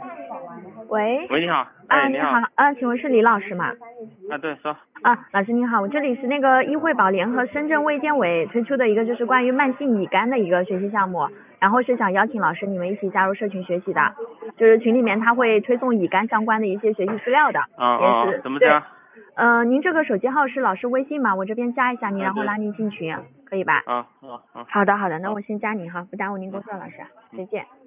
喂。 喂，你好。 你好。请问是李老师吗？ 对，说。 老师您好，我这里是那个易惠宝联合深圳卫健委推出的一个就是关于慢性乙肝的一个学习项目，然后是想邀请老师你们一起加入社群学习的，就是群里面他会推送乙肝相关的一些学习资料的。也是。 怎么加？ 您这个手机号是老师微信吗？我这边加一下您，然后拉您进群，可以吧？ 好的， 好的，那我先加您哈，不耽误您工作，老师，再见。